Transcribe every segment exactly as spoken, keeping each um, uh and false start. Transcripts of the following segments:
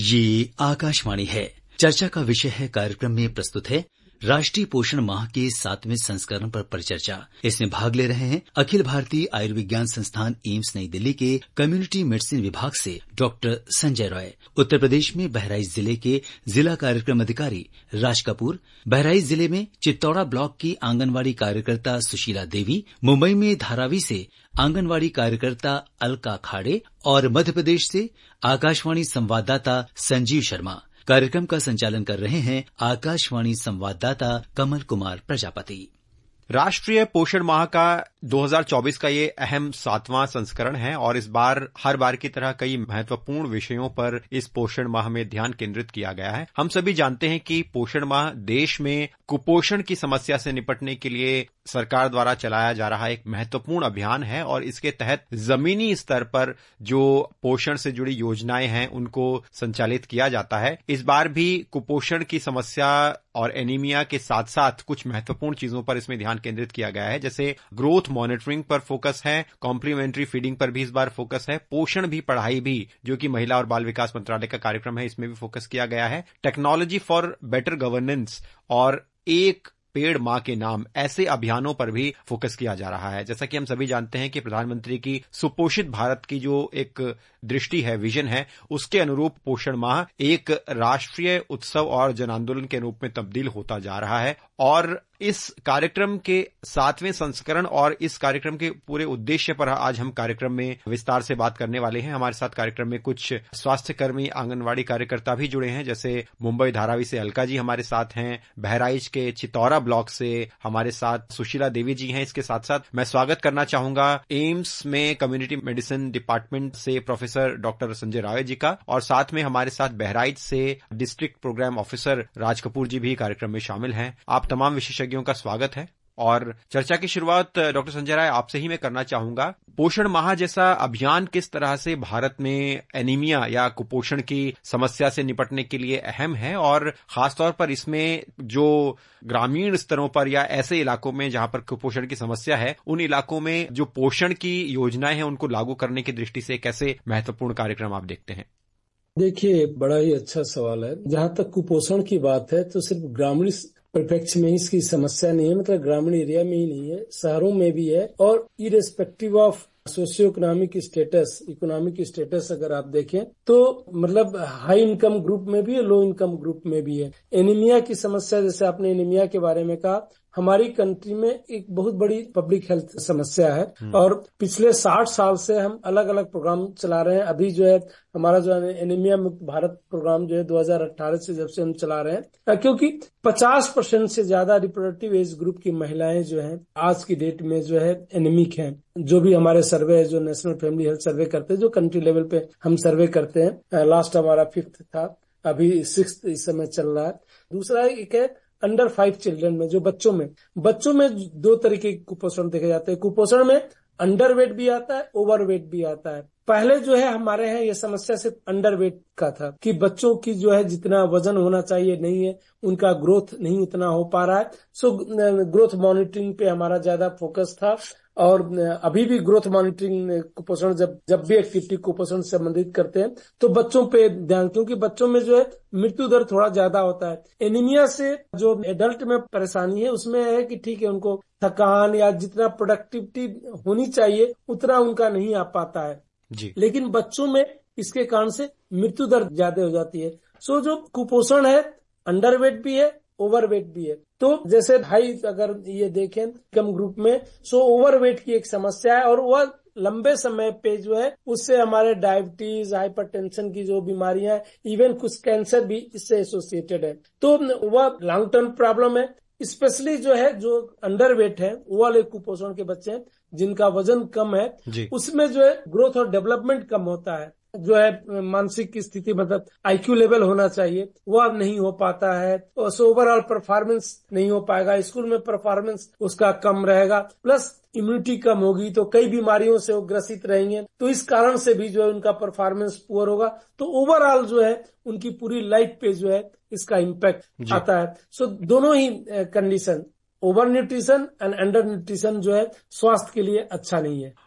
ये आकाशवाणी है। चर्चा का विषय है, कार्यक्रम में प्रस्तुत है राष्ट्रीय पोषण माह के सातवें संस्करण पर परिचर्चा। इसमें भाग ले रहे हैं अखिल भारतीय आयुर्विज्ञान संस्थान एम्स नई दिल्ली के कम्युनिटी मेडिसिन विभाग से डॉक्टर संजय रॉय, उत्तर प्रदेश में बहराइच जिले के जिला कार्यक्रम अधिकारी राज कपूर, बहराइच जिले में चित्तौड़ा ब्लॉक की आंगनवाड़ी कार्यकर्ता सुशीला देवी, मुंबई में धारावी से आंगनवाड़ी कार्यकर्ता अलका खाड़े और मध्य प्रदेश से आकाशवाणी संवाददाता संजीव शर्मा। कार्यक्रम का संचालन कर रहे हैं आकाशवाणी संवाददाता कमल कुमार प्रजापति। राष्ट्रीय पोषण माह का दो हज़ार चौबीस का ये अहम सातवां संस्करण है और इस बार हर बार की तरह कई महत्वपूर्ण विषयों पर इस पोषण माह में ध्यान केंद्रित किया गया है। हम सभी जानते हैं कि पोषण माह देश में कुपोषण की समस्या से निपटने के लिए सरकार द्वारा चलाया जा रहा एक महत्वपूर्ण अभियान है और इसके तहत जमीनी स्तर पर जो पोषण से जुड़ी योजनाएं हैं उनको संचालित किया जाता है। इस बार भी कुपोषण की समस्या और एनीमिया के साथ साथ कुछ महत्वपूर्ण चीजों पर इसमें ध्यान केंद्रित किया गया है, जैसे ग्रोथ मॉनिटरिंग पर फोकस है, कॉम्प्लीमेंट्री फीडिंग पर भी इस बार फोकस है, पोषण भी पढ़ाई भी जो कि महिला और बाल विकास मंत्रालय का कार्यक्रम है इसमें भी फोकस किया गया है, टेक्नोलॉजी फॉर बेटर गवर्नेंस और एक पेड़ मां के नाम, ऐसे अभियानों पर भी फोकस किया जा रहा है। जैसा कि हम सभी जानते हैं कि प्रधानमंत्री की सुपोषित भारत की जो एक दृष्टि है, विजन है, उसके अनुरूप पोषण माह एक राष्ट्रीय उत्सव और जन आंदोलन के रूप में तब्दील होता जा रहा है और इस कार्यक्रम के सातवें संस्करण और इस कार्यक्रम के पूरे उद्देश्य पर आज हम कार्यक्रम में विस्तार से बात करने वाले हैं। हमारे साथ कार्यक्रम में कुछ स्वास्थ्य कर्मी, आंगनवाड़ी कार्यकर्ता भी जुड़े हैं, जैसे मुंबई धारावी से अलका जी हमारे साथ हैं, बहराइच के चित्तौड़ा ब्लॉक से हमारे साथ सुशीला देवी जी हैं। इसके साथ साथ मैं स्वागत करना चाहूंगा एम्स में कम्युनिटी मेडिसिन डिपार्टमेंट से प्रोफेसर डॉक्टर संजय रॉय जी का, और साथ में हमारे साथ बहराइच से district program officer Raj Kapoor ji भी कार्यक्रम में शामिल हैं। आप तमाम विशेषज्ञों का स्वागत है और चर्चा की शुरुआत डॉक्टर संजय राय आपसे ही मैं करना चाहूंगा। पोषण माह जैसा अभियान किस तरह से भारत में एनीमिया या कुपोषण की समस्या से निपटने के लिए अहम है और खासतौर पर इसमें जो ग्रामीण स्तरों पर या ऐसे इलाकों में जहां पर कुपोषण की समस्या है, उन इलाकों में जो पोषण की योजनाएं हैं उनको लागू करने की दृष्टि से कैसे महत्वपूर्ण कार्यक्रम आप देखते हैं? देखिए, बड़ा ही अच्छा सवाल है। जहां तक कुपोषण की बात है तो सिर्फ ग्रामीण परिप्रेक्ष्य में इसकी समस्या नहीं है, मतलब ग्रामीण एरिया में ही नहीं है, शहरों में भी है और irrespective of socio economic status, economic status अगर आप देखें तो मतलब हाई इनकम ग्रुप में भी है, लो इनकम ग्रुप में भी है। एनीमिया की समस्या, जैसे आपने एनीमिया के बारे में कहा, हमारी कंट्री में एक बहुत बड़ी पब्लिक हेल्थ समस्या है और पिछले साठ साल से हम अलग अलग प्रोग्राम चला रहे हैं। अभी जो है हमारा जो एनीमिया मुक्त भारत प्रोग्राम जो है दो हज़ार अठारह से जब से हम चला रहे हैं, क्योंकि पचास परसेंट से ज्यादा रिप्रोडक्टिव एज ग्रुप की महिलाएं जो हैं आज की डेट में जो है एनीमिक हैं। जो भी हमारे सर्वे है, जो नेशनल फैमिली हेल्थ सर्वे करते हैं, जो कंट्री लेवल पे हम सर्वे करते हैं, लास्ट हमारा फिफ्थ था, अभी सिक्स्थ इस समय चल रहा है। दूसरा एक है अंडर फाइव चिल्ड्रन में, जो बच्चों में बच्चों में दो तरीके के कुपोषण देखे जाते हैं। कुपोषण में अंडर वेट भी आता है, ओवर वेट भी आता है। पहले जो है हमारे यहाँ ये समस्या सिर्फ अंडर वेट का था कि बच्चों की जो है जितना वजन होना चाहिए नहीं है, उनका ग्रोथ नहीं उतना हो पा रहा है। सो ग्रोथ मॉनिटरिंग पे हमारा ज्यादा फोकस था और अभी भी ग्रोथ मॉनिटरिंग कुपोषण जब जब भी एक्टिविटी कुपोषण से संबंधित करते हैं तो बच्चों पे ध्यान, क्योंकि बच्चों में जो है मृत्यु दर थोड़ा ज्यादा होता है। एनीमिया से जो एडल्ट में परेशानी है उसमें है कि ठीक है, उनको थकान या जितना प्रोडक्टिविटी होनी चाहिए उतना उनका नहीं आ पाता है जी, लेकिन बच्चों में इसके कारण से मृत्यु दर ज्यादा हो जाती है। सो जो कुपोषण है अंडर वेट भी है, ओवर वेट भी है। तो जैसे भाई अगर ये देखें कम ग्रुप में, सो ओवर वेट की एक समस्या है और वह लंबे समय पे जो है उससे हमारे डायबिटीज, हाइपरटेंशन की जो बीमारियां, इवन कुछ कैंसर भी इससे एसोसिएटेड है। तो वह लॉन्ग टर्म प्रॉब्लम है। स्पेशली जो है जो अंडर वेट है वो वाले कुपोषण के बच्चे हैं जिनका वजन कम है, उसमें जो है ग्रोथ और डेवलपमेंट कम होता है। जो है मानसिक स्थिति, मतलब आईक्यू लेवल होना चाहिए, वो अब नहीं हो पाता है। तो ओवरऑल परफॉर्मेंस नहीं हो पाएगा, स्कूल में परफॉर्मेंस उसका कम रहेगा, प्लस इम्यूनिटी कम होगी तो कई बीमारियों से वो ग्रसित रहेंगे। तो इस कारण से भी जो है उनका परफॉर्मेंस पुअर होगा। तो ओवरऑल जो है उनकी पूरी लाइफ पे जो है इसका इम्पैक्ट आता है। सो दोनों ही condition, over nutrition and under nutrition जो है स्वास्थ्य के लिए अच्छा नहीं है।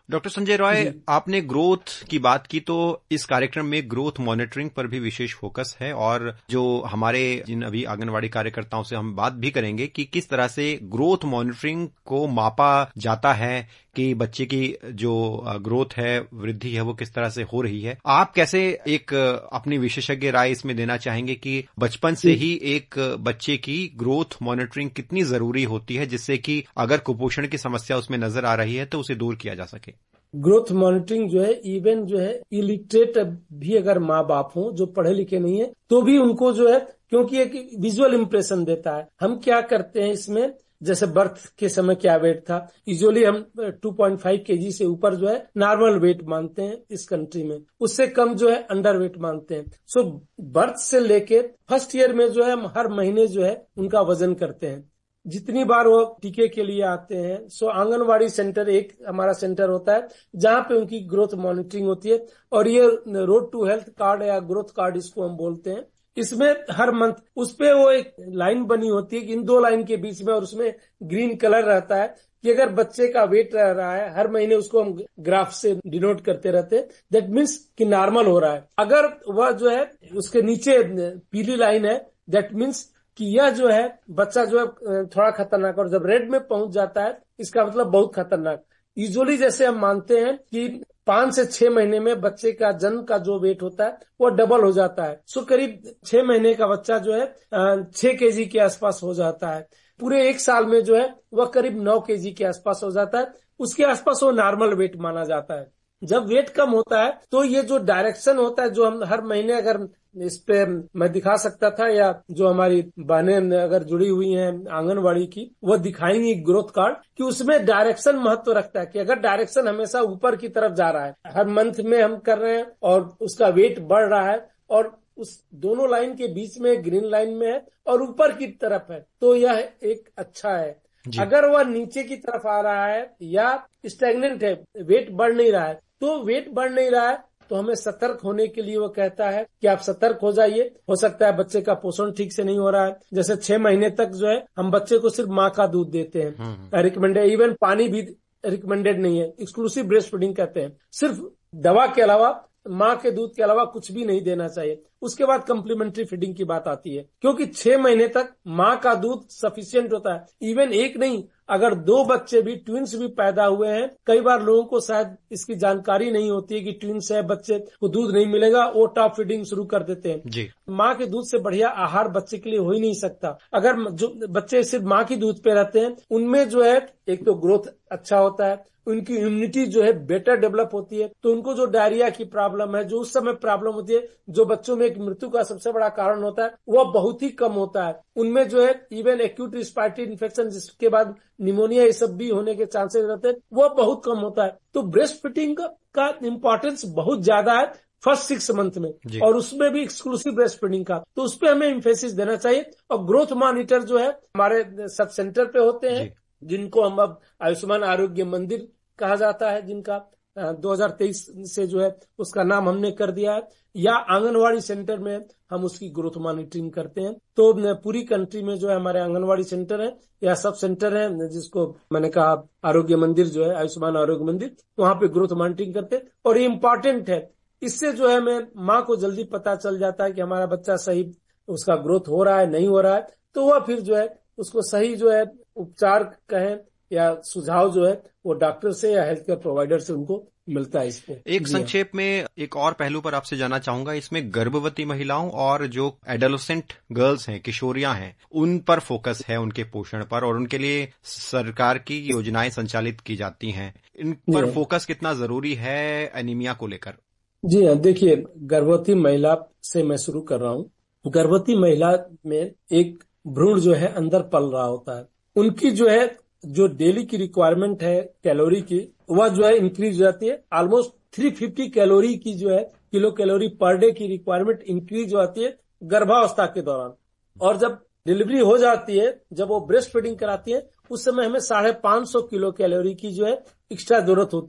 डॉक्टर संजय रॉय, आपने ग्रोथ की बात की, तो इस कार्यक्रम में ग्रोथ मॉनिटरिंग पर भी विशेष फोकस है और जो हमारे जिन अभी आंगनवाड़ी कार्यकर्ताओं से हम बात भी करेंगे कि किस तरह से ग्रोथ मॉनिटरिंग को मापा जाता है कि बच्चे की जो ग्रोथ है, वृद्धि है, वो किस तरह से हो रही है। आप कैसे एक अपनी विशेषज्ञ राय इसमें देना चाहेंगे कि बचपन से ही एक बच्चे की ग्रोथ मॉनिटरिंग कितनी जरूरी होती है जिससे कि अगर कुपोषण की समस्या उसमें नजर आ रही है तो उसे दूर किया जा सके? ग्रोथ मॉनिटरिंग जो है, इवन जो है इलिटरेट भी अगर माँ बाप हो जो पढ़े लिखे नहीं है तो भी उनको जो है, क्योंकि एक विजुअल इंप्रेशन देता है। हम क्या करते हैं इसमें, जैसे बर्थ के समय क्या वेट था, यूजुअली हम टू पॉइंट फाइव केजी से ऊपर जो है नॉर्मल वेट मानते हैं इस कंट्री में, उससे कम जो है अंडर वेट मानते हैं। सो बर्थ से लेके फर्स्ट ईयर में जो है हम हर महीने जो है उनका वजन करते हैं, जितनी बार वो टीके के लिए आते हैं। सो आंगनवाड़ी सेंटर एक हमारा सेंटर होता है जहाँ पे उनकी ग्रोथ मॉनिटरिंग होती है, और ये रोड टू हेल्थ कार्ड या ग्रोथ कार्ड इसको हम बोलते हैं। इसमें हर मंथ उस पे वो एक लाइन बनी होती है कि इन दो लाइन के बीच में, और उसमें ग्रीन कलर रहता है कि अगर बच्चे का वेट रह रहा है, हर महीने उसको हम ग्राफ से डिनोट करते रहते हैं, दैट मीन्स कि नॉर्मल हो रहा है। अगर वह जो है उसके नीचे पीली लाइन है, दैट मीन्स कि यह जो है बच्चा जो है थोड़ा खतरनाक, और जब रेड में पहुंच जाता है इसका मतलब बहुत खतरनाक। यूजुअली जैसे हम मानते हैं कि पांच से छह महीने में बच्चे का जन्म का जो वेट होता है वो डबल हो जाता है। सो करीब छह महीने का बच्चा जो है छह केजी के आसपास हो जाता है। पूरे एक साल में जो है वह करीब नौ केजी के आसपास हो जाता है। उसके आसपास वो नॉर्मल वेट माना जाता है। जब वेट कम होता है तो ये जो डायरेक्शन होता है, जो हम हर महीने अगर इस पे मैं दिखा सकता था, या जो हमारी बहनें अगर जुड़ी हुई हैं आंगनवाड़ी की, वो दिखाएंगी ग्रोथ कार्ड, कि उसमें डायरेक्शन महत्व रखता है कि अगर डायरेक्शन हमेशा ऊपर की तरफ जा रहा है, हर मंथ में हम कर रहे हैं और उसका वेट बढ़ रहा है, और उस दोनों लाइन के बीच में ग्रीन लाइन में है और ऊपर की तरफ है, तो यह एक अच्छा है। अगर वह नीचे की तरफ आ रहा है या स्टैग्नेंट है, वेट बढ़ नहीं रहा है, तो वेट बढ़ नहीं रहा है तो हमें सतर्क होने के लिए वो कहता है कि आप सतर्क हो जाइए। हो सकता है बच्चे का पोषण ठीक से नहीं हो रहा है। जैसे छह महीने तक जो है हम बच्चे को सिर्फ माँ का दूध देते हैं, रिकमेंडेड, इवन पानी भी रिकमेंडेड नहीं है, एक्सक्लूसिव ब्रेस्ट फीडिंग कहते हैं। सिर्फ दवा के अलावा, माँ के दूध के अलावा कुछ भी नहीं देना चाहिए। उसके बाद कम्प्लीमेंट्री फीडिंग की बात आती है, क्योंकि छह महीने तक माँ का दूध सफिशिएंट होता है। इवन एक नहीं, अगर दो बच्चे भी, ट्विंस भी पैदा हुए हैं, कई बार लोगों को शायद इसकी जानकारी नहीं होती है कि ट्विंस है, बच्चे को दूध नहीं मिलेगा, वो टॉप फीडिंग शुरू कर देते हैं जी। माँ के दूध से बढ़िया आहार बच्चे के लिए हो ही नहीं सकता। अगर जो बच्चे सिर्फ माँ की दूध पे रहते हैं, उनमें जो है एक तो ग्रोथ अच्छा होता है, उनकी इम्यूनिटी जो है बेटर डेवलप होती है, तो उनको जो डायरिया की प्रॉब्लम है, जो उस समय प्रॉब्लम होती है, जो बच्चों में एक मृत्यु का सबसे बड़ा कारण होता है, वह बहुत ही कम होता है। उनमें जो है इवन एक्यूट रिस्पायरेटरी इन्फेक्शन, जिसके बाद निमोनिया, ये सब भी होने के चांसेस रहते हैं, वह बहुत कम होता है। तो ब्रेस्ट फीडिंग का इम्पोर्टेंस बहुत ज्यादा है फर्स्ट सिक्स मंथ में, और उसमें भी एक्सक्लूसिव ब्रेस्ट फीडिंग का, तो उस पर हमें इम्फेसिस देना चाहिए। और ग्रोथ मॉनिटर जो है हमारे सब सेंटर पे होते हैं, जिनको हम अब आयुष्मान आरोग्य मंदिर कहा जाता है, जिनका दो हज़ार तेईस से जो है उसका नाम हमने कर दिया है, या आंगनवाड़ी सेंटर में हम उसकी ग्रोथ मॉनिटरिंग करते हैं। तो पूरी कंट्री में जो है हमारे आंगनवाड़ी सेंटर है या सब सेंटर है, जिसको मैंने कहा आरोग्य मंदिर जो है, आयुष्मान आरोग्य मंदिर, वहां पे ग्रोथ मॉनिटरिंग करते हैं। और ये इम्पोर्टेंट है, इससे जो है हमें माँ को जल्दी पता चल जाता है कि हमारा बच्चा सही, उसका ग्रोथ हो रहा है, नहीं हो रहा है, तो वह फिर जो है उसको सही जो है उपचार कहें या सुझाव जो है वो डॉक्टर से या हेल्थ केयर प्रोवाइडर से उनको मिलता है। इसको एक संक्षेप में एक और पहलू पर आपसे जानना चाहूंगा, इसमें गर्भवती महिलाओं और जो एडोलेसेंट गर्ल्स हैं, किशोरियां हैं, उन पर फोकस है, उनके पोषण पर, और उनके लिए सरकार की योजनाएं संचालित की जाती हैं। इन पर फोकस कितना जरूरी है एनीमिया को लेकर? जी हाँ, देखिए, गर्भवती महिला से मैं शुरू कर रहा हूँ। गर्भवती महिला में एक भ्रूण जो है अंदर पल रहा होता है, उनकी जो है जो डेली की रिक्वायरमेंट है कैलोरी की, वह जो है इंक्रीज हो जाती है। ऑलमोस्ट तीन सौ पचास कैलोरी की जो है किलो कैलोरी पर डे की रिक्वायरमेंट इंक्रीज हो जाती है गर्भावस्था के दौरान। और जब डिलीवरी हो जाती है, जब वो ब्रेस्ट फीडिंग कराती है, उस समय हमें साढ़े पांच सौ किलो कैलोरी की जो है एक्स्ट्रा जरूरत होती है।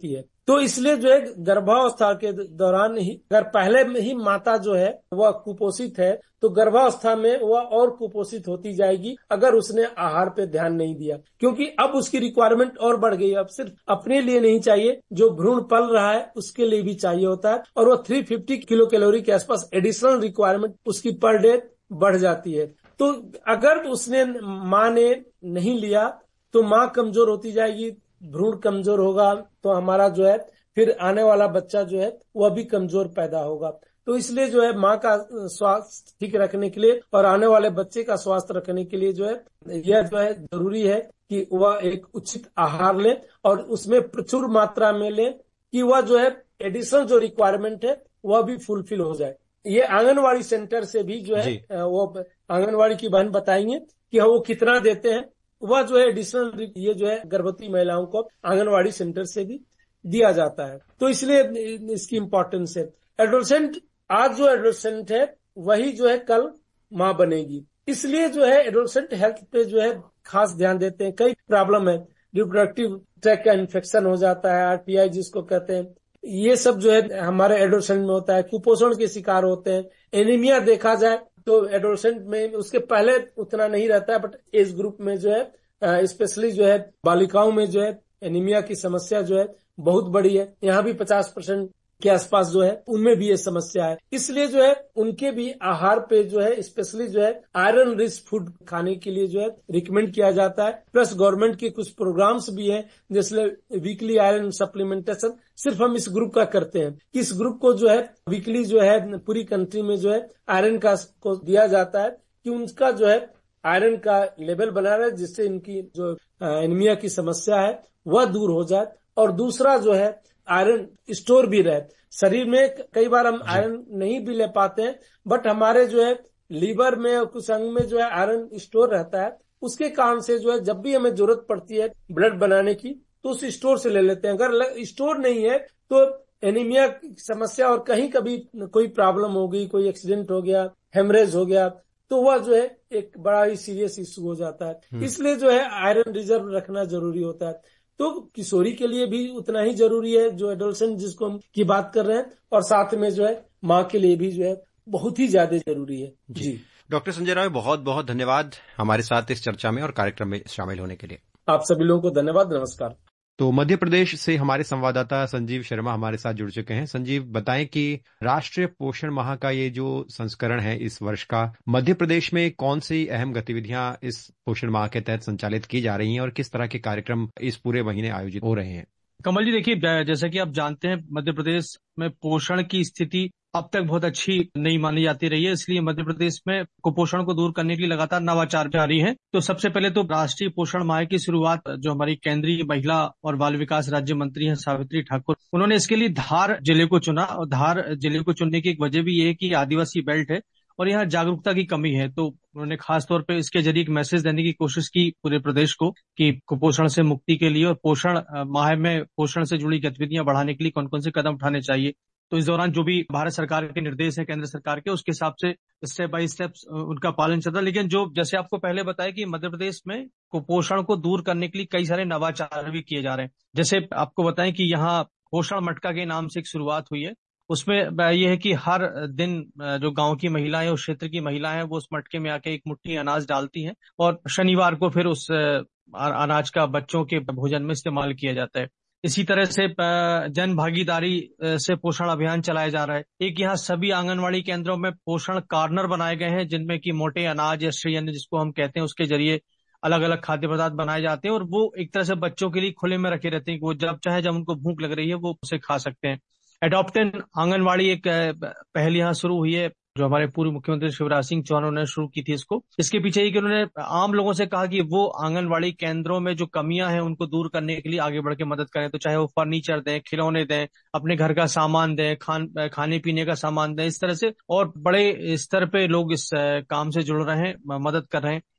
तो इसलिए जो है गर्भावस्था के दौरान ही, अगर पहले में ही माता जो है वह कुपोषित है तो गर्भावस्था में वह और कुपोषित होती जाएगी अगर उसने आहार पे ध्यान नहीं दिया, क्योंकि अब उसकी रिक्वायरमेंट और बढ़ गई। अब सिर्फ अपने लिए नहीं चाहिए, जो भ्रूण पल रहा है उसके लिए भी चाहिए होता है, और वो तीन सौ पचास किलो कैलोरी के आसपास एडिशनल रिक्वायरमेंट उसकी पर डे बढ़ जाती है। तो अगर उसने माँ ने नहीं लिया तो माँ कमजोर होती जाएगी, भ्रूण कमजोर होगा तो हमारा जो है फिर आने वाला बच्चा जो है वह भी कमजोर पैदा होगा। तो इसलिए जो है माँ का स्वास्थ्य ठीक रखने के लिए और आने वाले बच्चे का स्वास्थ्य रखने के लिए जो है यह जो है जरूरी है कि वह एक उचित आहार ले और उसमें प्रचुर मात्रा में ले कि वह जो है एडिशनल जो रिक्वायरमेंट है वह भी फुलफिल हो जाए। ये आंगनवाड़ी सेंटर से भी जो है वो आंगनवाड़ी की बहन बताएंगे कि वो कितना देते हैं, वह जो है एडिशनल ये जो है गर्भवती महिलाओं को आंगनवाड़ी सेंटर से भी दिया जाता है। तो इसलिए इसकी इम्पोर्टेंस है। एडोलसेंट, आज जो एडोलसेंट है वही जो है कल माँ बनेगी, इसलिए जो है एडोलसेंट हेल्थ पे जो है खास ध्यान देते हैं। कई प्रॉब्लम है, रिप्रोडक्टिव ट्रैक का इन्फेक्शन हो जाता है, आरटीआई जिसको कहते हैं, ये सब जो है हमारे एडोलसेंट में होता है। कुपोषण के शिकार होते हैं, एनीमिया देखा जाए तो एडोलसेंट में उसके पहले उतना नहीं रहता है, बट एज ग्रुप में जो है स्पेशली जो है बालिकाओं में जो है एनीमिया की समस्या जो है बहुत बड़ी है। यहाँ भी पचास परसेंट के आसपास जो है उनमें भी ये समस्या है। इसलिए जो है उनके भी आहार पे जो है स्पेशली जो है आयरन रिच फूड खाने के लिए जो है रिकमेंड किया जाता है। प्लस गवर्नमेंट के कुछ प्रोग्राम्स भी हैं, जैसे वीकली आयरन सप्लीमेंटेशन सिर्फ हम इस ग्रुप का करते हैं। इस ग्रुप को जो है वीकली जो है पूरी कंट्री में जो है आयरन का को दिया जाता है कि उनका जो है आयरन का लेवल बना रहे, जिससे इनकी जो एनीमिया की समस्या है वह दूर हो जाए। और दूसरा जो है आयरन स्टोर भी रहे शरीर में। कई बार हम आयरन नहीं भी ले पाते हैं, बट हमारे जो है लीवर में और कुछ अंग में जो है आयरन स्टोर रहता है, उसके कारण से जो है जब भी हमें जरूरत पड़ती है ब्लड बनाने की तो उस स्टोर से ले लेते हैं। अगर स्टोर नहीं है तो एनीमिया की समस्या और कहीं कभी कोई प्रॉब्लम हो गई, कोई एक्सीडेंट हो गया, हेमरेज हो गया, तो वह जो है एक बड़ा ही सीरियस इशू हो जाता है। इसलिए जो है आयरन रिजर्व रखना जरूरी होता है। तो किशोरी के लिए भी उतना ही जरूरी है जो एडोलसेंट जिसको हम की बात कर रहे हैं, और साथ में जो है माँ के लिए भी जो है बहुत ही ज्यादा जरूरी है। जी, जी। डॉक्टर संजय राय, बहुत बहुत धन्यवाद हमारे साथ इस चर्चा में और कार्यक्रम में शामिल होने के लिए। आप सभी लोगों को धन्यवाद, नमस्कार। तो मध्य प्रदेश से हमारे संवाददाता संजीव शर्मा हमारे साथ जुड़ चुके हैं। संजीव, बताएं कि राष्ट्रीय पोषण माह का ये जो संस्करण है इस वर्ष का, मध्य प्रदेश में कौन सी अहम गतिविधियां इस पोषण माह के तहत संचालित की जा रही हैं और किस तरह के कार्यक्रम इस पूरे महीने आयोजित हो रहे हैं? कमल जी, देखिए, जैसा कि आप जानते हैं मध्य प्रदेश में पोषण की स्थिति अब तक बहुत अच्छी नहीं मानी जाती रही है, इसलिए मध्य प्रदेश में कुपोषण को दूर करने के लिए लगातार नवाचार जारी है। तो सबसे पहले तो राष्ट्रीय पोषण माह की शुरुआत जो हमारी केंद्रीय महिला और बाल विकास राज्य मंत्री हैं सावित्री ठाकुर, उन्होंने इसके लिए धार जिले को चुना। और धार जिले को चुनने की एक वजह भी ये है कि आदिवासी बेल्ट है और यहाँ जागरूकता की कमी है, तो उन्होंने खास तौर पे इसके जरिए एक मैसेज देने की कोशिश की पूरे प्रदेश को कि कुपोषण से मुक्ति के लिए और पोषण माह में पोषण से जुड़ी गतिविधियां बढ़ाने के लिए कौन कौन से कदम उठाने चाहिए। तो इस दौरान जो भी भारत सरकार के निर्देश है, केंद्र सरकार के, उसके हिसाब से स्टेप बाय स्टेप उनका पालन चल रहा है। लेकिन जो जैसे आपको पहले बताया कि मध्य प्रदेश में कुपोषण को दूर करने के लिए कई सारे नवाचार भी किए जा रहे हैं। जैसे आपको बताएं कि यहाँ पोषण मटका के नाम से एक शुरुआत हुई है। उसमें यह है कि हर दिन जो गांव की महिलाएं, उस क्षेत्र की महिलाएं, वो उस मटके में आके एक मुट्ठी अनाज डालती हैं और शनिवार को फिर उस अनाज का बच्चों के भोजन में इस्तेमाल किया जाता है। इसी तरह से जन भागीदारी से पोषण अभियान चलाया जा रहा है। एक यहाँ सभी आंगनवाड़ी केंद्रों में पोषण कार्नर बनाए गए हैं, जिनमें कि मोटे अनाज या श्रीअन्न जिसको हम कहते हैं, उसके जरिए अलग अलग खाद्य पदार्थ बनाए जाते हैं और वो एक तरह से बच्चों के लिए खुले में रखे रहते हैं कि वो जब चाहे, जब उनको भूख लग रही है, वो उसे खा सकते हैं। एडॉप्टेन आंगनवाड़ी एक पहल यहाँ शुरू हुई है, जो हमारे पूर्व मुख्यमंत्री शिवराज सिंह चौहान ने शुरू की थी इसको। इसके पीछे ही कि उन्होंने आम लोगों से कहा कि वो आंगनवाड़ी केंद्रों में जो कमियां हैं उनको दूर करने के लिए आगे बढ़ के मदद करें। तो चाहे वो फर्नीचर दें, खिलौने दें, अपने घर का सामान दें, खान खाने पीने का सामान दें, इस तरह से। और बड़े स्तर पे लोग इस काम से जुड़ रहे हैं, मदद कर रहे हैं।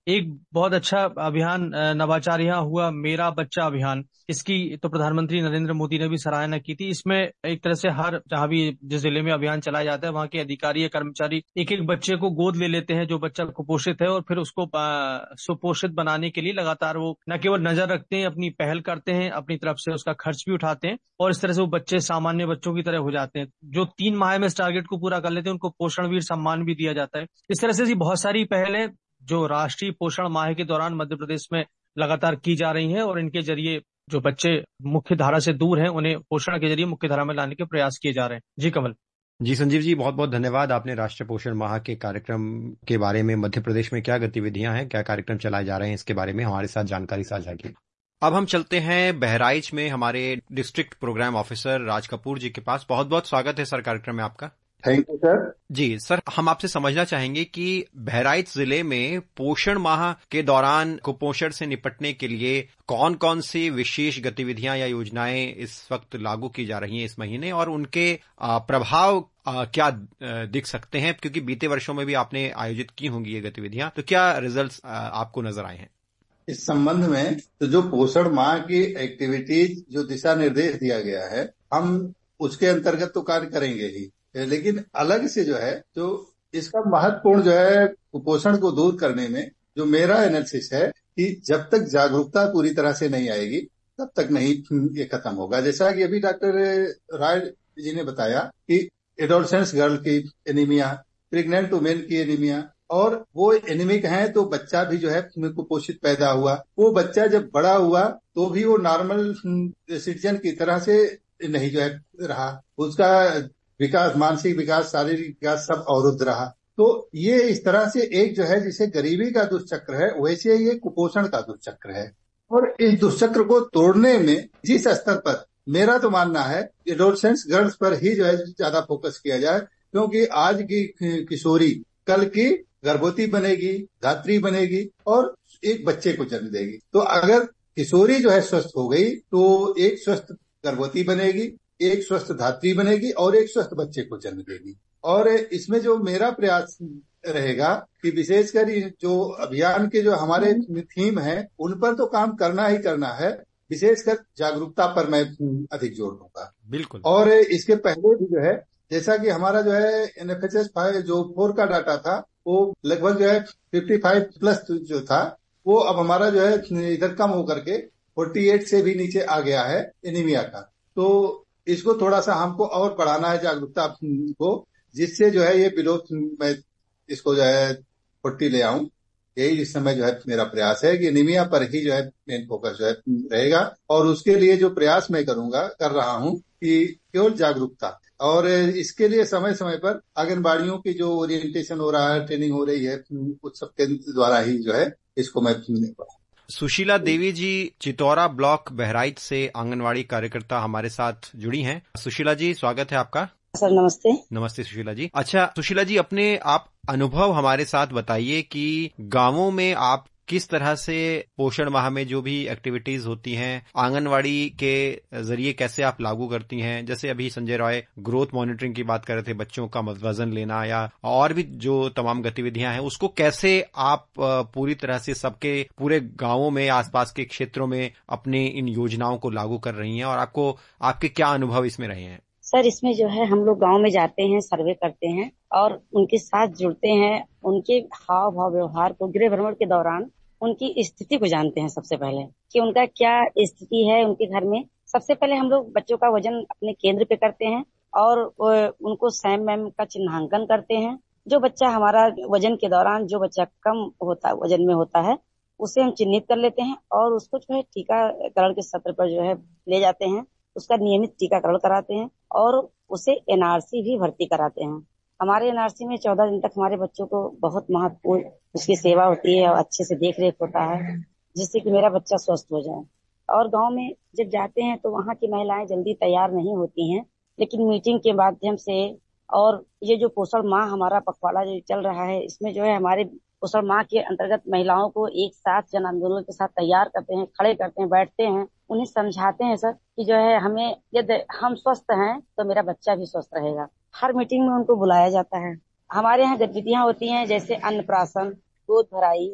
एक बहुत अच्छा अभियान नवाचार यहाँ हुआ, मेरा बच्चा अभियान। इसकी तो प्रधानमंत्री नरेंद्र मोदी ने भी सराहना की थी। इसमें एक तरह से हर जहाँ भी जिस जिले में अभियान चलाया जाता है वहाँ के अधिकारी या कर्मचारी एक एक बच्चे को गोद ले लेते हैं जो बच्चा कुपोषित है, और फिर उसको सुपोषित बनाने के लिए लगातार वो न केवल नजर रखते हैं, अपनी पहल करते हैं, अपनी तरफ से उसका खर्च भी उठाते हैं, और इस तरह से वो बच्चे सामान्य बच्चों की तरह हो जाते हैं। जो तीन माह में इस टारगेट को पूरा कर लेते हैं उनको पोषण वीर सम्मान भी दिया जाता है। इस तरह से बहुत सारी पहलें जो राष्ट्रीय पोषण माह के दौरान मध्य प्रदेश में लगातार की जा रही हैं, और इनके जरिए जो बच्चे मुख्य धारा से दूर हैं उन्हें पोषण के जरिए मुख्य धारा में लाने के प्रयास किए जा रहे हैं। जी कमल। जी संजीव जी, बहुत बहुत धन्यवाद। आपने राष्ट्रीय पोषण माह के कार्यक्रम के बारे में, मध्य प्रदेश में क्या गतिविधियां हैं, क्या कार्यक्रम चलाए जा रहे हैं, इसके बारे में हमारे साथ जानकारी साझा की। अब हम चलते हैं बहराइच में हमारे district program officer Raj Kapoor ji के पास। बहुत बहुत स्वागत है सर कार्यक्रम में आपका। Thank you sir. जी सर, हम आपसे समझना चाहेंगे कि बहराइच जिले में पोषण माह के दौरान कुपोषण से निपटने के लिए कौन कौन सी विशेष गतिविधियां या योजनाएं इस वक्त लागू की जा रही हैं इस महीने, और उनके प्रभाव क्या दिख सकते हैं, क्योंकि बीते वर्षों में भी आपने आयोजित की होंगी ये गतिविधियां, तो क्या रिजल्ट्स आपको नजर आए हैं इस संबंध में? तो जो पोषण माह की एक्टिविटीज जो दिशा निर्देश दिया गया है, हम उसके अंतर्गत तो कार्य करेंगे ही, लेकिन अलग से जो है जो इसका महत्वपूर्ण जो है कुपोषण को दूर करने में जो मेरा एनालिसिस है कि जब तक जागरूकता पूरी तरह से नहीं आएगी तब तक नहीं ये खत्म होगा। जैसा कि अभी डॉक्टर राय जी ने बताया कि एडोलसेंस गर्ल की एनीमिया, प्रेग्नेंट वुमेन की एनीमिया, और वो एनीमिक है तो बच्चा भी जो है कुपोषित पैदा हुआ, वो बच्चा जब बड़ा हुआ तो भी वो नॉर्मल सिटीजन की तरह से नहीं जो है रहा, उसका विकास, मानसिक विकास, शारीरिक विकास सब अवरुद्ध रहा। तो ये इस तरह से एक जो है जिसे गरीबी का दुष्चक्र है, वैसे ये कुपोषण का दुष्चक्र है। और इस दुष्चक्र को तोड़ने में जिस स्तर पर मेरा तो मानना है एडोलसेंस गर्ल्स पर ही जो है ज्यादा फोकस किया जाए, क्योंकि आज की किशोरी कल की गर्भवती बनेगी, धात्री बनेगी और एक बच्चे को जन्म देगी। तो अगर किशोरी जो है स्वस्थ हो गई तो एक स्वस्थ गर्भवती बनेगी, एक स्वस्थ धात्री बनेगी और एक स्वस्थ बच्चे को जन्म देगी। और इसमें जो मेरा प्रयास रहेगा कि विशेषकर जो अभियान के जो हमारे थीम है उन पर तो काम करना ही करना है, विशेषकर जागरूकता पर मैं अधिक जोर दूंगा। बिल्कुल। और इसके पहले भी जो है जैसा कि हमारा जो है एनएफएचएस जो फोर का डाटा था वो लगभग जो है पचपन प्लस जो था वो अब हमारा जो है इधर कम होकर के अड़तालीस से भी नीचे आ गया है एनीमिया का। तो इसको थोड़ा सा हमको और बढ़ाना है जागरूकता को, जिससे जो है ये बिलो मैं इसको जो है फोर्टी ले आऊं। यही इस समय जो है मेरा प्रयास है कि एनीमिया पर ही जो है मेन फोकस जो है रहेगा, और उसके लिए जो प्रयास मैं करूंगा कर रहा हूं कि केवल जागरूकता, और इसके लिए समय समय पर आंगनबाड़ियों की जो ओरिएंटेशन हो रहा है, ट्रेनिंग हो रही है, उस सब के द्वारा ही जो है इसको मैं सुशीला देवी जी चितौरा ब्लॉक बहराइच से आंगनवाड़ी कार्यकर्ता हमारे साथ जुड़ी हैं। सुशीला जी, स्वागत है आपका। सर नमस्ते। नमस्ते सुशीला जी। अच्छा सुशीला जी, अपने आप अनुभव हमारे साथ बताइए कि गांवों में आप किस तरह से पोषण माह में जो भी एक्टिविटीज होती हैं आंगनवाड़ी के जरिए कैसे आप लागू करती हैं। जैसे अभी संजय रॉय ग्रोथ मॉनिटरिंग की बात कर रहे थे, बच्चों का वजन लेना या और भी जो तमाम गतिविधियां हैं, उसको कैसे आप पूरी तरह से सबके पूरे गांवों में आसपास के क्षेत्रों में अपने इन योजनाओं को लागू कर रही हैं, और आपको आपके क्या अनुभव इसमें रहे हैं? सर इसमें जो है हम लोग गांव में जाते हैं, सर्वे करते हैं और उनके साथ जुड़ते हैं, उनके हाव भाव व्यवहार को गृह भ्रमण के दौरान उनकी स्थिति को जानते हैं। सबसे पहले कि उनका क्या स्थिति है उनके घर में। सबसे पहले हम लोग बच्चों का वजन अपने केंद्र पे करते हैं और उनको सैम मैम का चिन्हांकन करते हैं। जो बच्चा हमारा वजन के दौरान जो बच्चा कम होता वजन में होता है उसे हम चिन्हित कर लेते हैं और उसको जो है टीकाकरण के सत्र पर जो है ले जाते हैं, उसका नियमित टीकाकरण कराते हैं और उसे एनआरसी भी भर्ती कराते हैं। हमारे एनआरसी में चौदह दिन तक हमारे बच्चों को बहुत महत्वपूर्ण उसकी सेवा होती है और अच्छे से देख रेख होता है, जिससे कि मेरा बच्चा स्वस्थ हो जाए। और गांव में जब जाते हैं तो वहाँ की महिलाएं जल्दी तैयार नहीं होती हैं, लेकिन मीटिंग के माध्यम से और ये जो पोषण माह हमारा पखवाड़ा जो चल रहा है, इसमें जो है हमारे पोषण माह के अंतर्गत महिलाओं को एक साथ जन आंदोलन के साथ तैयार करते हैं, खड़े करते हैं, बैठते हैं, उन्हें समझाते हैं सर कि जो है हमें यदि हम स्वस्थ हैं तो मेरा बच्चा भी स्वस्थ रहेगा। हर मीटिंग में उनको बुलाया जाता है। हमारे यहाँ गतिविधियां होती हैं जैसे अन्नप्राशन, गोद भराई,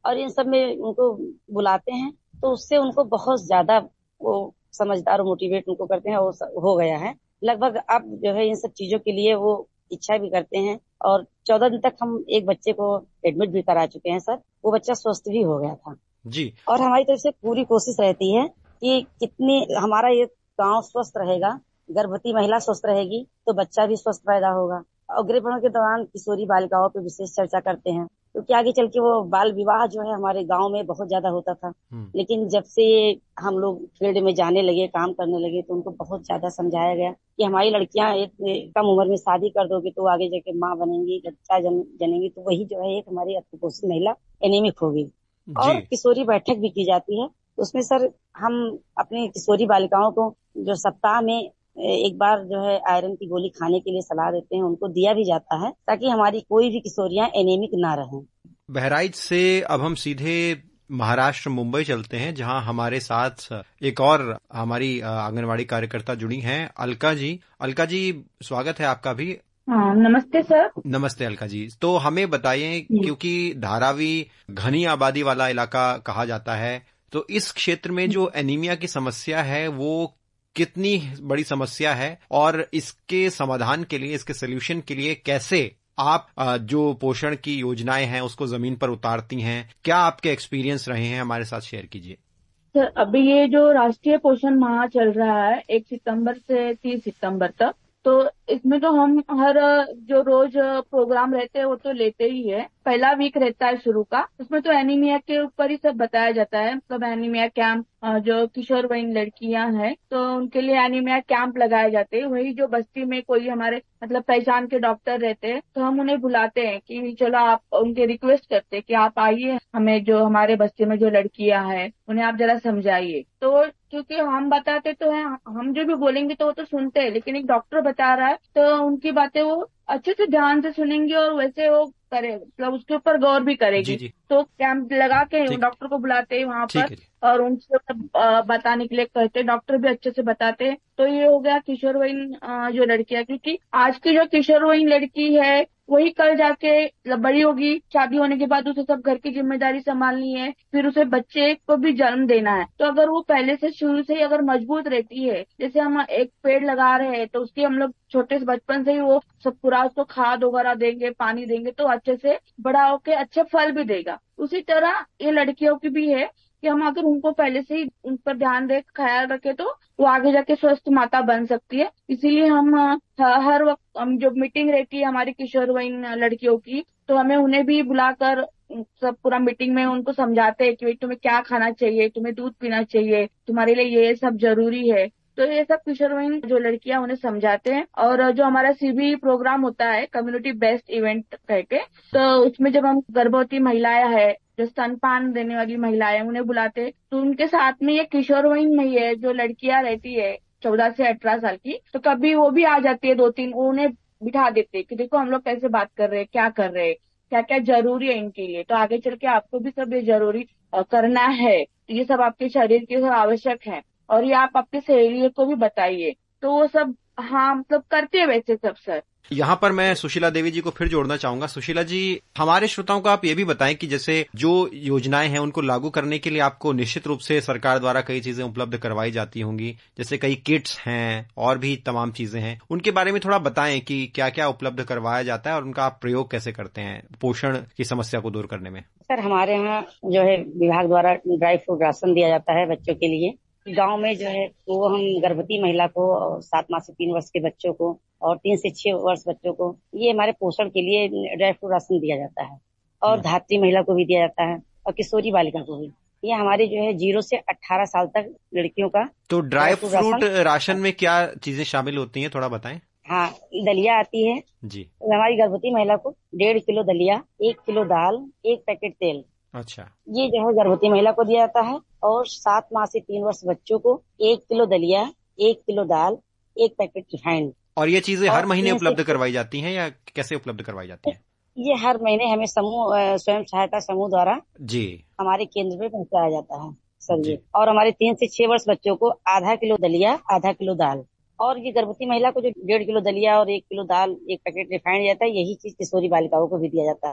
और इन सब में उनको बुलाते हैं, तो उससे उनको बहुत ज्यादा वो समझदार और मोटिवेट उनको करते हैं, वो हो गया है। लगभग अब जो है इन सब चीजों के लिए वो इच्छा भी करते हैं। और चौदह दिन तक हम एक बच्चे को एडमिट भी करा चुके हैं सर, वो बच्चा स्वस्थ भी हो गया था जी। और हमारी तरफ से पूरी कोशिश रहती है कि कितनी हमारा ये गांव स्वस्थ रहेगा, गर्भवती महिला स्वस्थ रहेगी तो बच्चा भी स्वस्थ पैदा होगा। और गृहभ्रमण के दौरान किशोरी बालिकाओं पर विशेष चर्चा करते हैं, क्योंकि आगे चल के वो बाल विवाह जो है हमारे गांव में बहुत ज्यादा होता था। लेकिन जब से हम लोग फील्ड में जाने लगे, काम करने लगे, तो उनको बहुत ज्यादा समझाया गया कि हमारी लड़कियां एक कम उम्र में शादी कर दोगे तो आगे जाके माँ बनेंगी, बच्चा जन, जनेंगी, तो वही जो है एक हमारी अतिपोषित महिला एनीमिक होगी। और किशोरी बैठक भी की जाती है, उसमें सर हम अपनी किशोरी बालिकाओं को जो सप्ताह में एक बार जो है आयरन की गोली खाने के लिए सलाह देते हैं, उनको दिया भी जाता है ताकि हमारी कोई भी किशोरियां एनीमिक ना रहें। बहराइच से अब हम सीधे महाराष्ट्र मुंबई चलते हैं, जहां हमारे साथ एक और हमारी आंगनवाड़ी कार्यकर्ता जुड़ी हैं, अलका जी। अलका जी, स्वागत है आपका भी। हाँ, नमस्ते सर। नमस्ते अलका जी। तो हमें बताइए, क्योंकि धारावी घनी आबादी वाला इलाका कहा जाता है, तो इस क्षेत्र में जो एनीमिया की समस्या है वो कितनी बड़ी समस्या है और इसके समाधान के लिए, इसके सोल्यूशन के लिए कैसे आप जो पोषण की योजनाएं हैं उसको जमीन पर उतारती हैं, क्या आपके एक्सपीरियंस रहे हैं, हमारे साथ शेयर कीजिए। सर, अभी ये जो राष्ट्रीय पोषण माह चल रहा है एक सितंबर से तीस सितंबर तक, तो इसमें तो हम हर जो रोज प्रोग्राम रहते हैं वो तो लेते ही है। पहला वीक रहता है शुरू का, उसमें तो एनीमिया के ऊपर ही सब बताया जाता है। मतलब एनीमिया कैंप, जो किशोर वयीन लड़कियां हैं तो उनके लिए एनीमिया कैंप लगाए जाते हैं। वही जो बस्ती में कोई हमारे मतलब पहचान के डॉक्टर रहते हैं तो हम उन्हें बुलाते हैं कि चलो, आप उनके रिक्वेस्ट करते हैं कि आप आइए, हमें जो हमारे बस्ती में जो लड़कियां हैं उन्हें आप जरा समझाइए। तो क्योंकि हम बताते तो हैं, हम जो भी बोलेंगे तो वो तो सुनते हैं, लेकिन एक डॉक्टर बता रहा है तो उनकी बातें वो अच्छे से ध्यान से सुनेंगी और वैसे वो करे, मतलब उसके ऊपर गौर भी करेगी। जी जी। तो कैंप लगा के डॉक्टर को बुलाते हैं वहाँ पर और उनसे बताने के लिए कहते, डॉक्टर भी अच्छे से बताते हैं। तो ये हो गया किशोर वयीन जो लड़कियां, क्योंकि आज की जो किशोर वयीन लड़की है वही कल जाके बड़ी होगी, शादी होने के बाद उसे सब घर की जिम्मेदारी संभालनी है, फिर उसे बच्चे को भी जन्म देना है। तो अगर वो पहले से शुरू से ही अगर मजबूत रहती है, जैसे हम एक पेड़ लगा रहे हैं तो उसकी हम लोग छोटे से बचपन से ही वो सब पूरा उसको खाद वगैरह देंगे, पानी देंगे तो अच्छे से बड़ा होके अच्छे फल भी देगा। उसी तरह ये लड़कियों की भी है कि हम अगर उनको पहले से ही उन पर ध्यान दे, ख्याल रखे तो वो आगे जाके स्वस्थ माता बन सकती है। इसीलिए हम हर वक्त हम जो मीटिंग रहती है हमारी किशोर वयीन लड़कियों की, तो हमें उन्हें भी बुलाकर सब पूरा मीटिंग में उनको समझाते हैं कि भाई तुम्हें क्या खाना चाहिए, तुम्हें दूध पीना चाहिए, तुम्हारे लिए ये सब जरूरी है। तो ये सब किशोर वयीन जो लड़कियां उन्हें समझाते हैं। और जो हमारा सीबी प्रोग्राम होता है कम्युनिटी बेस्ड इवेंट कहके, तो उसमें जब हम गर्भवती महिलाएं हैं, जो स्तनपान देने वाली महिलाएं, उन्हें बुलाते तो उनके साथ में ये किशोर वयीन में है जो लड़कियां रहती है चौदह से अठारह साल की, तो कभी वो भी आ जाती है दो तीन, उन्हें बिठा देते कि देखो हम लोग कैसे बात कर रहे हैं, क्या कर रहे हैं, क्या क्या जरूरी है इनके लिए, तो आगे चल के आपको भी सब ये जरूरी करना है, ये सब आपके शरीर के सब आवश्यक है और ये आप अपनी सहेलियों को भी बताइए। तो वो सब हाँ मतलब करते हैं वैसे सब सर। यहाँ पर मैं सुशीला देवी जी को फिर जोड़ना चाहूंगा। सुशीला जी, हमारे श्रोताओं को आप ये भी बताएं कि जैसे जो योजनाएं हैं उनको लागू करने के लिए आपको निश्चित रूप से सरकार द्वारा कई चीजें उपलब्ध करवाई जाती होंगी, जैसे कई किट्स हैं और भी तमाम चीजें हैं, उनके बारे में थोड़ा बताएं कि क्या क्या उपलब्ध करवाया जाता है और उनका आप प्रयोग कैसे करते हैं पोषण की समस्या को दूर करने में। सर, हमारे यहाँ जो है विभाग द्वारा ड्राई फ्रूट राशन दिया जाता है बच्चों के लिए। गांव में जो है वो हम गर्भवती महिला को और सात माह से तीन वर्ष के बच्चों को और तीन से छह वर्ष बच्चों को ये हमारे पोषण के लिए ड्राई फ्रूट राशन दिया जाता है। और धात्री महिला को भी दिया जाता है और किशोरी बालिका को भी। ये हमारे जो है जीरो से अठारह साल तक लड़कियों का। तो ड्राई फ्रूट राशन में क्या चीजें शामिल होती हैं, थोड़ा बताएं। हाँ, दलिया आती है जी। हमारी गर्भवती महिला को डेढ़ किलो दलिया, एक किलो दाल, एक पैकेट तेल, अच्छा, ये जो है गर्भवती महिला को दिया जाता है। और सात माह से तीन वर्ष बच्चों को एक किलो दलिया, एक किलो दाल, एक पैकेट रिफाइंड। और ये चीजें हर महीने उपलब्ध करवाई जाती हैं या कैसे उपलब्ध करवाई जाती हैं? ये हर महीने हमें समूह स्वयं सहायता समूह द्वारा जी हमारे केंद्र में पहुंचाया जाता है सर जी। और हमारे तीन से छह वर्ष बच्चों को आधा किलो दलिया, आधा किलो दाल। और ये गर्भवती महिला को जो डेढ़ किलो दलिया और एक किलो दाल, एक पैकेट रिफाइंड जाता है, यही चीज किशोरी बालिकाओं को भी दिया जाता है।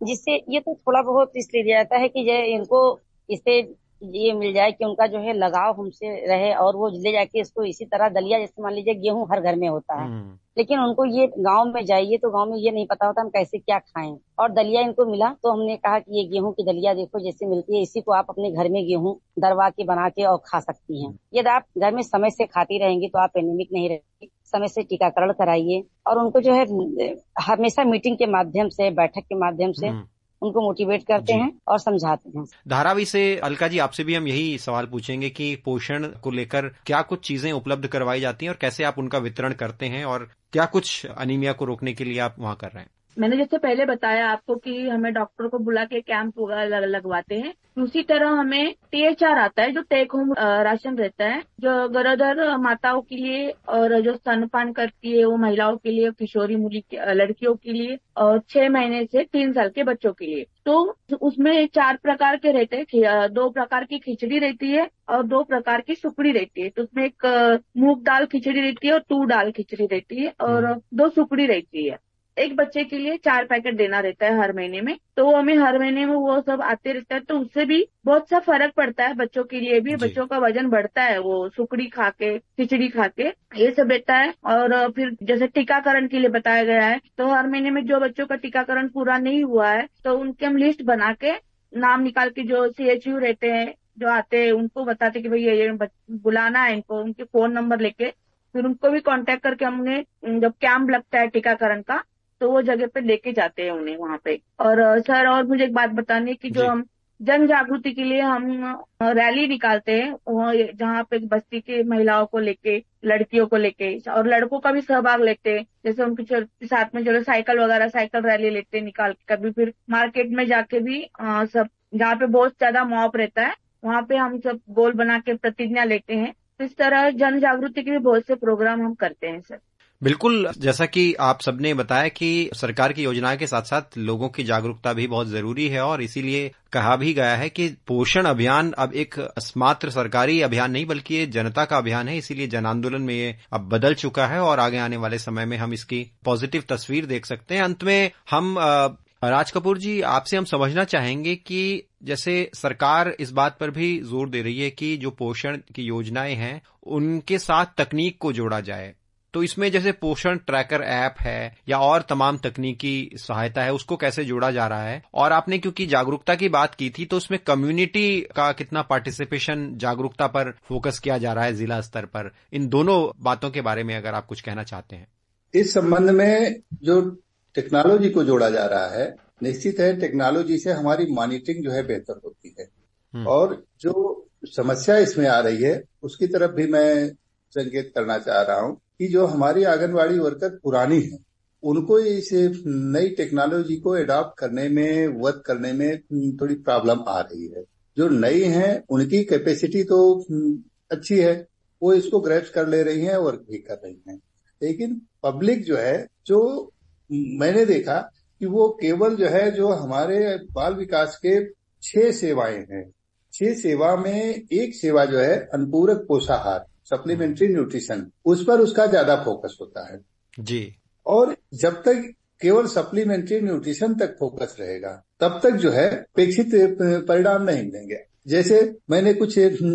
जिससे ये तो थोड़ा बहुत इसलिए दिया जाता है कि जो इनको इससे ये मिल जाए कि उनका जो है लगाव हमसे रहे और वो ले जाके इसको इसी तरह दलिया, जैसे मान लीजिए गेहूं हर घर में होता है, लेकिन उनको ये गांव में जाइए तो गांव में ये नहीं पता होता हम कैसे क्या खाएं, और दलिया इनको मिला तो हमने कहा कि ये गेहूं की दलिया देखो जैसे मिलती है, इसी को आप अपने घर में गेहूं दरवा के बना के और खा सकती हैं। यदि आप घर में समय से खाती रहेंगी तो आप एनीमिक नहीं रहेंगी। समय से टीकाकरण कराइए और उनको जो है हमेशा मीटिंग के माध्यम से, बैठक के माध्यम से उनको मोटिवेट करते हैं और समझाते हैं। धारावी से अलका जी, आपसे भी हम यही सवाल पूछेंगे कि पोषण को लेकर क्या कुछ चीजें उपलब्ध करवाई जाती हैं और कैसे आप उनका वितरण करते हैं और क्या कुछ अनीमिया को रोकने के लिए आप वहाँ कर रहे हैं? मैंने जैसे पहले बताया आपको कि हमें डॉक्टर को बुला के कैंप वगैरह लगवाते हैं, उसी तरह हमें टी एच आर आता है जो टेक होम राशन रहता है, जो गरोदर माताओं के लिए और जो स्तनपान करती है वो महिलाओं के लिए, किशोरी मूली लड़कियों के लिए और छह महीने से तीन साल के बच्चों के लिए। तो उसमें चार प्रकार के रहते हैं, दो प्रकार की खिचड़ी रहती है और दो प्रकार की सुकड़ी रहती है। तो उसमें एक मूंग दाल खिचड़ी रहती है और तूर दाल खिचड़ी रहती है और दो सुकड़ी रहती है। एक बच्चे के लिए चार पैकेट देना रहता है हर महीने में, तो हमें हर महीने में वो सब आते रहता है, तो उससे भी बहुत सा फर्क पड़ता है बच्चों के लिए भी। बच्चों का वजन बढ़ता है वो सुकड़ी खा के, खिचड़ी खा के, ये सब रहता है। और फिर जैसे टीकाकरण के लिए बताया गया है, तो हर महीने में जो बच्चों का टीकाकरण पूरा नहीं हुआ है तो उनके हम लिस्ट बना के नाम निकाल के जो सी एच यू रहते हैं जो आते हैं उनको बताते कि भाई ये बुलाना है इनको, उनके फोन नंबर लेके फिर उनको भी कांटेक्ट करके हमने जब कैंप लगता है टीकाकरण का तो वो जगह पे लेके जाते हैं उन्हें वहाँ पे। और सर और मुझे एक बात बतानी कि जो हम जन जागृति के लिए हम रैली निकालते हैं जहाँ पे बस्ती के महिलाओं को लेके, लड़कियों को लेके और लड़कों का भी सहभाग लेते हैं, जैसे उनके साथ में चलो साइकिल वगैरह साइकिल रैली लेते हैं निकाल के, कभी फिर मार्केट में जाके भी आ, सब जहाँ पे बहुत ज्यादा मॉब रहता है वहाँ पे हम सब गोल बना के प्रतिज्ञा लेते हैं। इस तरह जन जागृति के भी बहुत से प्रोग्राम हम करते हैं सर। बिल्कुल, जैसा कि आप सबने बताया कि सरकार की योजनाओं के साथ साथ लोगों की जागरूकता भी बहुत जरूरी है और इसीलिए कहा भी गया है कि पोषण अभियान अब एक मात्र सरकारी अभियान नहीं बल्कि ये जनता का अभियान है। इसीलिए जन आंदोलन में ये अब बदल चुका है और आगे आने वाले समय में हम इसकी पॉजिटिव तस्वीर देख सकते हैं। अंत में हम राज कपूर जी, आपसे हम समझना चाहेंगे कि जैसे सरकार इस बात पर भी जोर दे रही है कि जो पोषण की योजनाएं हैं उनके साथ तकनीक को जोड़ा जाए, तो इसमें जैसे पोषण ट्रैकर ऐप है या और तमाम तकनीकी सहायता है उसको कैसे जोड़ा जा रहा है? और आपने क्योंकि जागरूकता की बात की थी तो उसमें कम्युनिटी का कितना पार्टिसिपेशन, जागरूकता पर फोकस किया जा रहा है जिला स्तर पर, इन दोनों बातों के बारे में अगर आप कुछ कहना चाहते हैं। इस संबंध में जो टेक्नोलॉजी को जोड़ा जा रहा है, निश्चित है टेक्नोलॉजी से हमारी मॉनिटरिंग जो है बेहतर होती है और जो समस्या इसमें आ रही है उसकी तरफ भी मैं संकेत करना चाह रहा हूं कि जो हमारी आंगनवाड़ी वर्कर पुरानी है उनको इस नई टेक्नोलॉजी को एडॉप्ट करने में, वर्क करने में थोड़ी प्रॉब्लम आ रही है। जो नई हैं उनकी कैपेसिटी तो अच्छी है, वो इसको ग्रैस्प कर ले रही हैं, वर्क भी कर रही हैं, लेकिन पब्लिक जो है, जो मैंने देखा कि वो केवल जो है जो हमारे बाल विकास के छह सेवाएं हैं, छह सेवा में एक सेवा जो है अनुपूरक पोषाहार, सप्लीमेंट्री न्यूट्रिशन, उस पर उसका ज्यादा फोकस होता है जी। और जब तक केवल सप्लीमेंट्री न्यूट्रिशन तक फोकस रहेगा तब तक जो है अपेक्षित परिणाम नहीं मिलेंगे। जैसे मैंने कुछ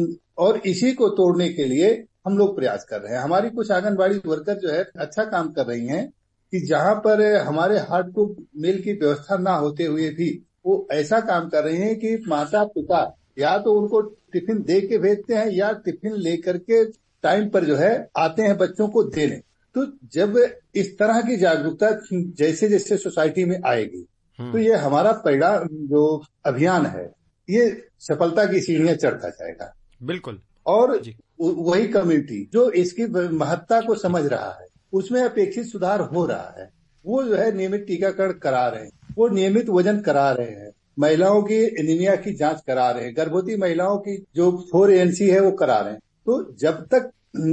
और इसी को तोड़ने के लिए हम लोग प्रयास कर रहे हैं। हमारी कुछ आंगनबाड़ी वर्कर जो है अच्छा काम कर रही हैं कि जहां पर हमारे हार्ड टू मील की व्यवस्था ना होते हुए भी वो ऐसा काम कर रहे हैं कि माता पिता या तो उनको टिफिन दे के भेजते हैं या टिफिन लेकर के टाइम पर जो है आते हैं बच्चों को देने। तो जब इस तरह की जागरूकता जैसे जैसे सोसाइटी में आएगी तो ये हमारा परिणाम जो अभियान है ये सफलता की सीढ़ियां चढ़ता जाएगा। बिल्कुल। और वही कम्युनिटी जो इसकी महत्ता को समझ रहा है उसमें अपेक्षित सुधार हो रहा है, वो जो है नियमित टीकाकरण करा रहे हैं, वो नियमित वजन करा रहे हैं, महिलाओं की एनीमिया की जांच करा रहे हैं, गर्भवती महिलाओं की जो फोर ए एन सी है वो करा रहे हैं। तो जब तक,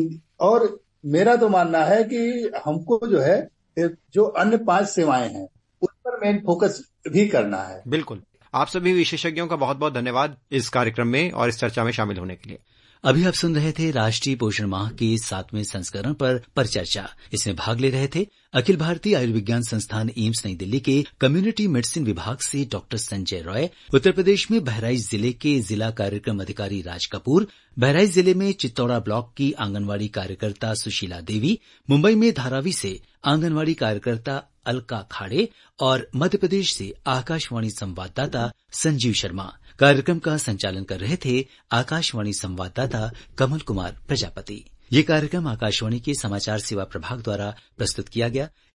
और मेरा तो मानना है कि हमको जो है जो अन्य पांच सेवाएं हैं उस पर मेन फोकस भी करना है। बिल्कुल। आप सभी विशेषज्ञों का बहुत बहुत धन्यवाद इस कार्यक्रम में और इस चर्चा में शामिल होने के लिए। अभी आप सुन रहे थे राष्ट्रीय पोषण माह के सातवें संस्करण पर परिचर्चा। इसमें भाग ले रहे थे अखिल भारतीय आयुर्विज्ञान संस्थान एम्स नई दिल्ली के कम्युनिटी मेडिसिन विभाग से डॉक्टर संजय रॉय, उत्तर प्रदेश में बहराइच जिले के जिला कार्यक्रम अधिकारी राज कपूर, बहराइच जिले में चित्तौड़ा ब्लॉक की आंगनवाड़ी कार्यकर्ता सुशीला देवी, मुंबई में धारावी से आंगनवाड़ी कार्यकर्ता अलका खाड़े और मध्य प्रदेश से आकाशवाणी संवाददाता संजीव शर्मा। कार्यक्रम का संचालन कर रहे थे आकाशवाणी संवाददाता कमल कुमार प्रजापति। ये कार्यक्रम आकाशवाणी के समाचार सेवा प्रभाग द्वारा प्रस्तुत किया गया।